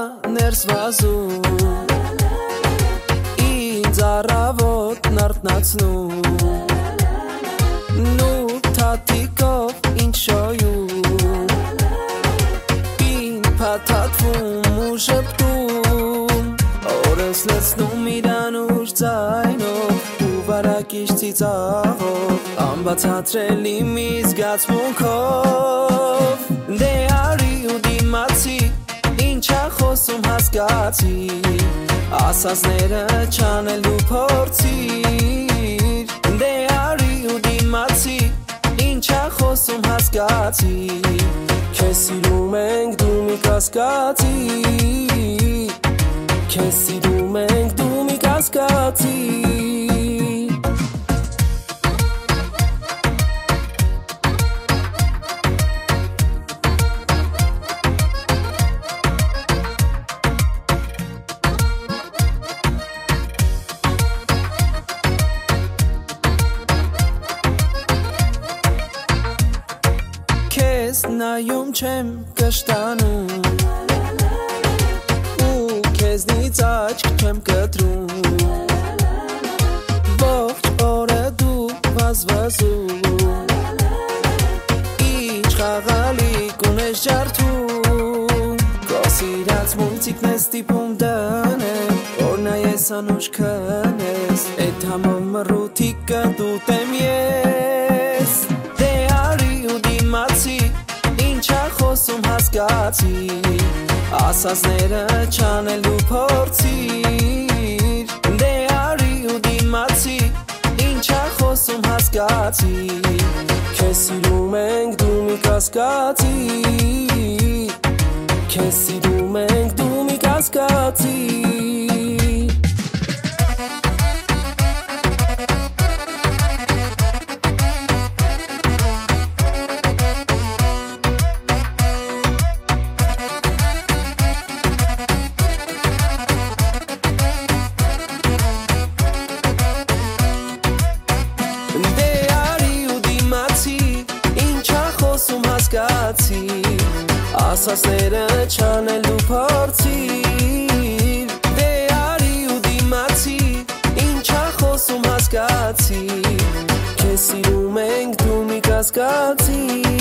ներս վազում ինձ առավոտն արթնացնում նու թաթիկով ինչ շոյում ին փաթաթվում ու շպտում օրս լցնում իրան ուր ձայնով ու վարակիչ ծիծաղով անբացատրելի մի զգացմունքով դե արի ու դիմացի ինչա խոսում հասկացի ասածները չանելու փորձիր դե արի ու դիմացի ինչա խոսում հասկացի քեզ սիրում ենք դու մի կասկածի քեզ սիրում ենք դու մի կասկածի նայում չեմ կշտանում ու քեզնից աչք չեմ կտրում ողջ օրը դու վազվազում ինչ խաղալիք ունես ջարդում քո սիրած մուլտիկն ես տիպում դնել որ նայես անուշ քնես էդ համով մռութիկը դուտեմ ես դե արի ու դիմացի խոսում հասկացի ասածները չանելու փորձիր դե արի ու դիմացի ինչա խոսում հասկացի քեզ սիրում ենք դու մի կասկածի քեզ սիրում ենք դու մի կասկածի ասածները չանելու փորձիր դե արի ու դիմացի ինչա խոսում հասկացի քեզ սիրում ենք դու մի կասկածի